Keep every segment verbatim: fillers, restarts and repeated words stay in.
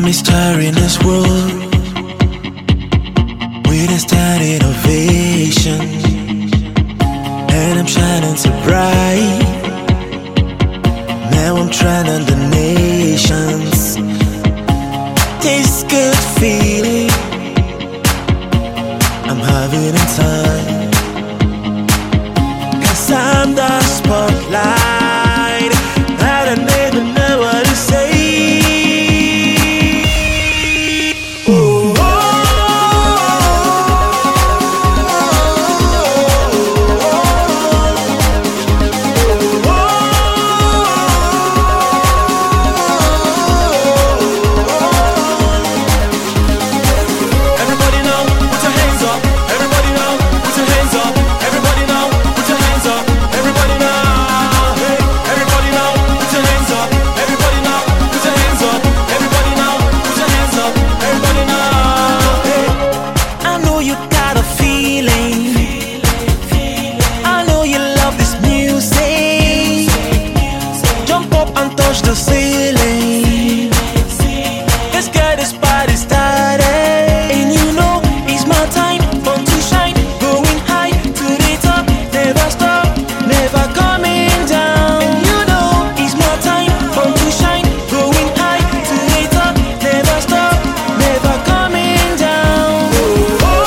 I'm a star in this world with a standing ovation, and I'm shining so bright. Now I'm training the nations. This good feeling I'm having inside, 'cause I'm the spotlight. I don't even know what to say. The ceiling, let's get this party started. And you know it's my time, fun to shine, going high to the top, never stop, never coming down. And you know it's my time, fun to shine, going high to the top, never stop, never coming down. Oh, oh,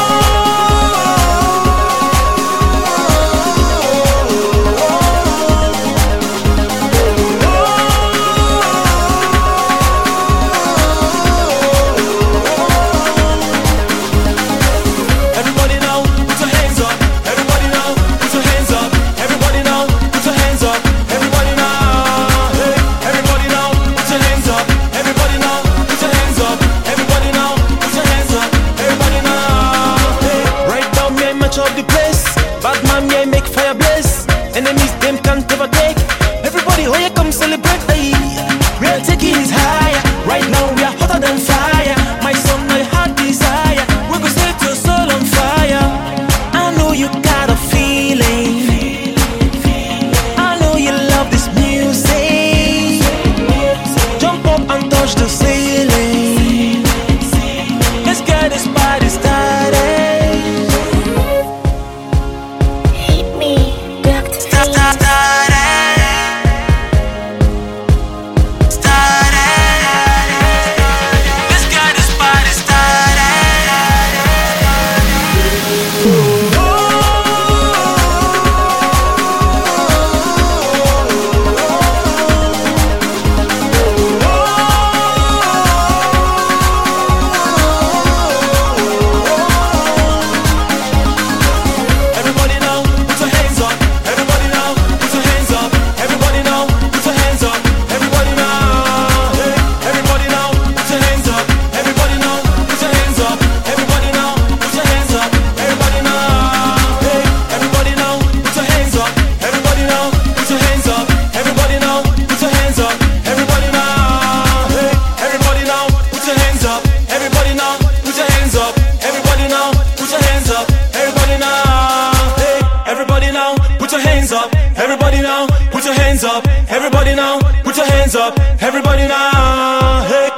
of the place, bad man, yeah, make fire blaze. Enemies, them can't overtake. Everybody, oh yeah, come celebrate. Hey, we are taking it higher. Right now, we are hotter than fire. My son, my heart desire. We go set your soul on fire. I know you got a feeling. I know you love this music. Jump up and touch the ceiling. Let's get this party started. Everybody now, put your hands up. Everybody now, put your hands up. Everybody now, hey.